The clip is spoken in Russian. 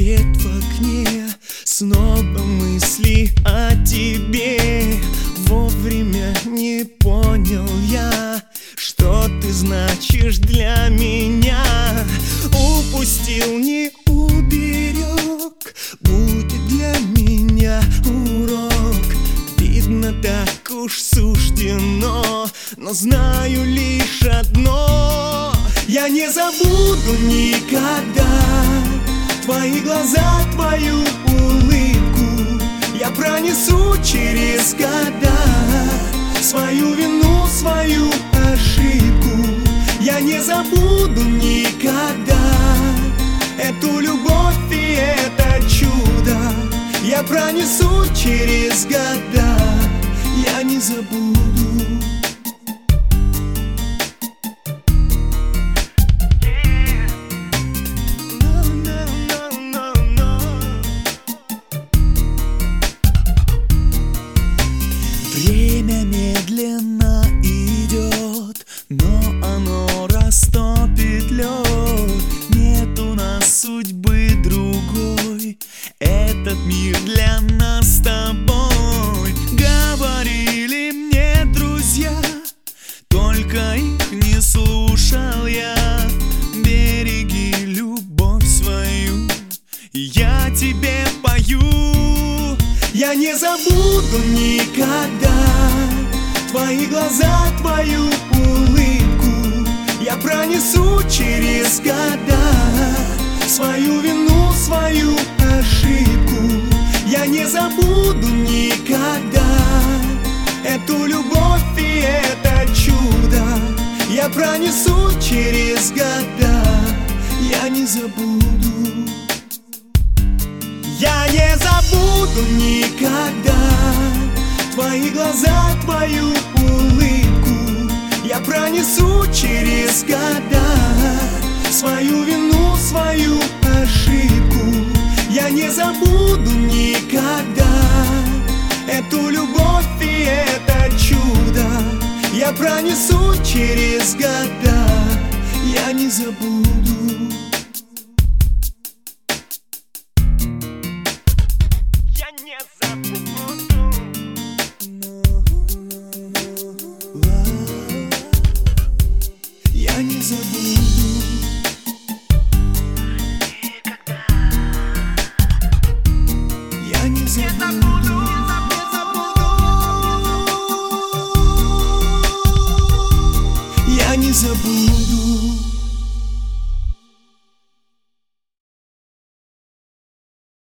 свет в окне, снова мысли о тебе. Вовремя не понял я, что ты значишь для меня. Упустил, не уберег, будет для меня урок. Видно, так уж суждено, но знаю лишь одно: я не забуду никогда твои глаза, твою улыбку. Я пронесу через года свою вину, свою ошибку. Я не забуду никогда эту любовь и это чудо. Я пронесу через года, я не забуду. Время медленно идет, но оно растопит лед. Нет у нас судьбы другой, этот мир для нас с тобой. Говорили мне друзья, только их не слушал я. Береги любовь свою, я тебе пою. Я не забуду никогда твои глаза, твою улыбку. Я пронесу через года свою вину, свою ошибку. Я не забуду никогда эту любовь и это чудо. Я пронесу через года, я не забуду. Я не забуду никогда твои глаза, твою улыбку. Я пронесу через года свою вину, свою ошибку. Я не забуду никогда эту любовь и это чудо. Я пронесу через года, я не забуду. Я не забуду. Я не забуду. Я не забуду.